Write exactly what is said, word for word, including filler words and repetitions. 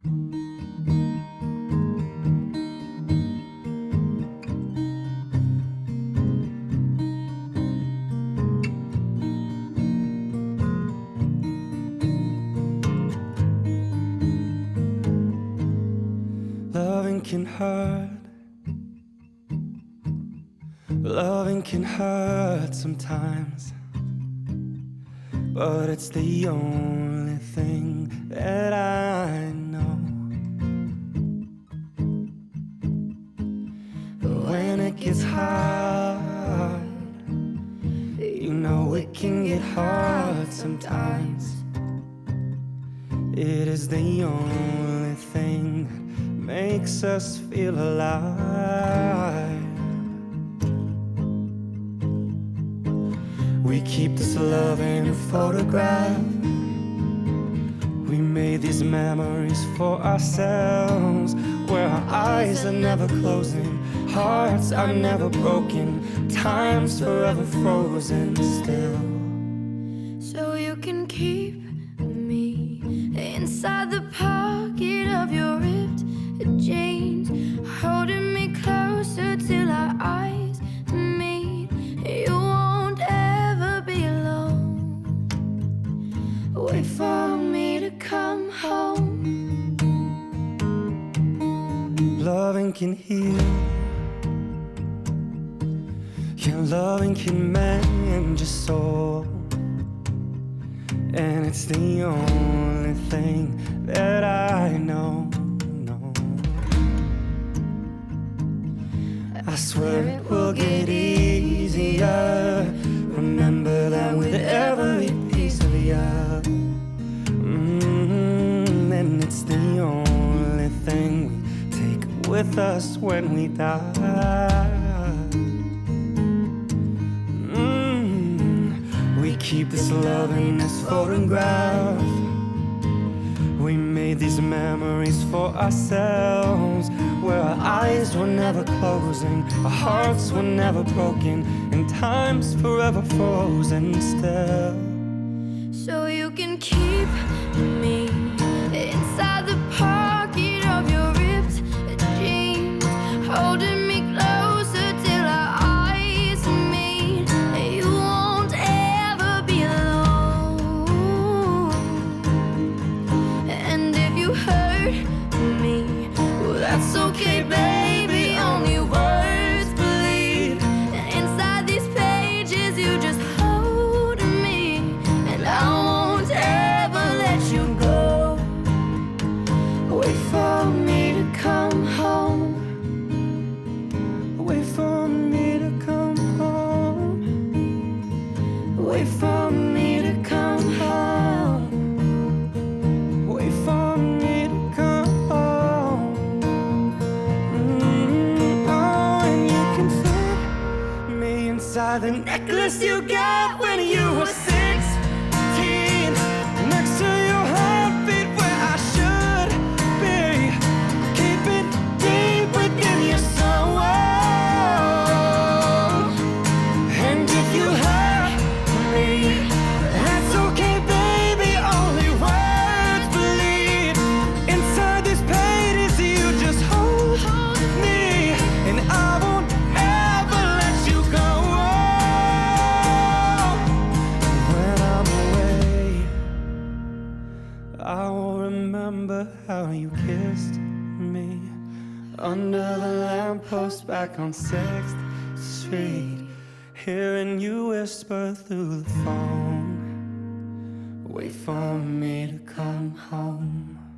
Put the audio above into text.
Loving can hurt. Loving can hurt sometimes, but it's the only thing that I know. When it gets hard, you know it can get hard sometimes. It is the only thing that makes us feel alive. We keep this love in a photograph. We made these memories for ourselves, where our eyes are never closing, hearts are never broken, time's forever frozen still. So you can keep me inside the pocket of your ripped jeans, holding me closer till our eyes meet. You won't ever be alone. Wait for me to come home. Loving can heal. Yeah, loving can mend your soul, and it's the only thing that I know. No. I swear it will get easier. Remember that with every piece of you. Mm-hmm. And it's the only thing we take with us when we die. We keep this love in this photograph. We made these memories for ourselves, where our eyes were never closing, our hearts were never broken, and time's forever frozen still. So you can keep me inside the pocket of your ripped jeans, holding me closer till our eyes meet. You won't ever be alone. And if you hurt me, well, that's okay, baby. Only words bleed. And inside these pages, you just hold me, and I won't ever let you go. Wait for me to come home. Wait for me to come home. Wait for me to come home. Wait for me to come home. Mm, oh, and you can fit me inside the necklace you got when you were sixteen, next to your heartbeat where I should be. Keep it deep within your soul. And if you hurt me, that's okay, baby. Only words bleed. Inside these pages, you just hold me, and I won't ever let you go. When I'm away, I will remember how you kissed me under the lamppost back on sixth Street, hearing you whisper through the phone. Wait for me to come home.